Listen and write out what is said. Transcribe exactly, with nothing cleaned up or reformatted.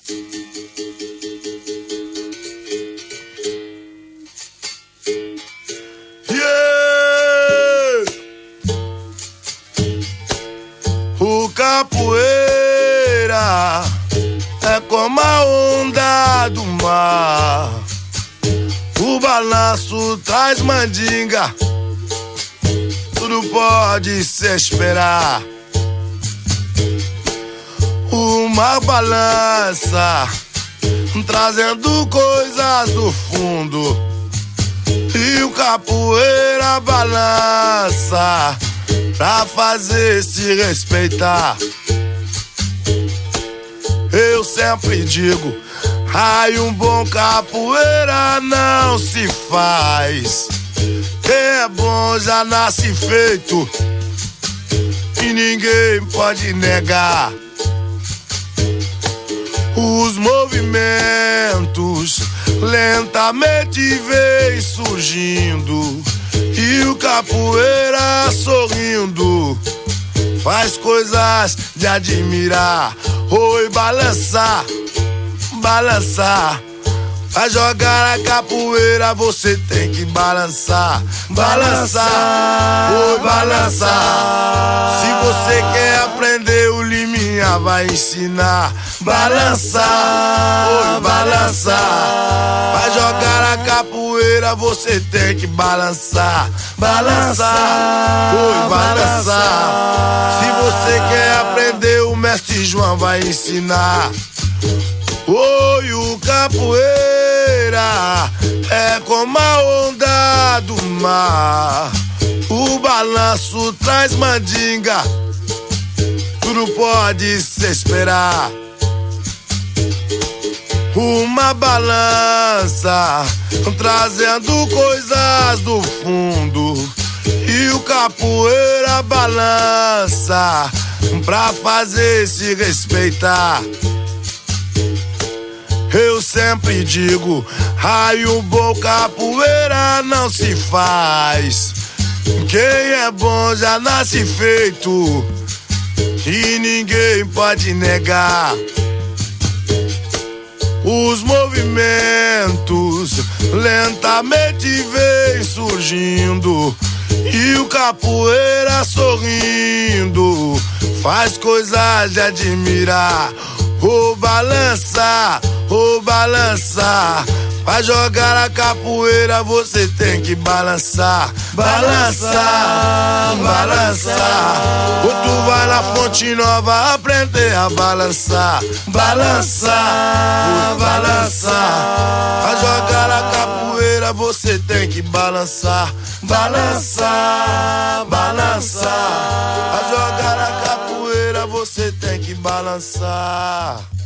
Yeah! O capoeira é como a onda do mar. O balanço traz mandinga, tudo pode se esperar. Uma balança trazendo coisas do fundo, e o capoeira balança pra fazer se respeitar. Eu sempre digo, ai, um bom capoeira não se faz. Quem é bom já nasce feito e ninguém pode negar. Os movimentos lentamente vem surgindo, e o capoeira sorrindo faz coisas de admirar. Oi, balançar, balançar. Pra jogar a capoeira você tem que balançar, balançar, oi, balançar. Se você quer aprender, o Liminha vai ensinar. Balançar, oi, balançar. Pra jogar a capoeira você tem que balançar, balançar, oi, balançar. Se você quer aprender, o mestre João vai ensinar. Oi, o capoeira é como a onda do mar. O balanço traz mandinga, tudo pode se esperar. Uma balança trazendo coisas do fundo, e o capoeira balança pra fazer se respeitar. Eu sempre digo, ai, um bom capoeira não se faz. Quem é bom já nasce feito e ninguém pode negar. Os movimentos lentamente vem surgindo, e o capoeira sorrindo faz coisas de admirar. Ô, balança, ô, balança. Pra jogar a capoeira você tem que balançar, balançar, balançar. Ou tu vai na Fonte Nova aprender a balançar, balançar, balançar. Pra jogar a capoeira você tem que balançar, balançar, balançar. Pra jogar a capoeira você tem que balançar.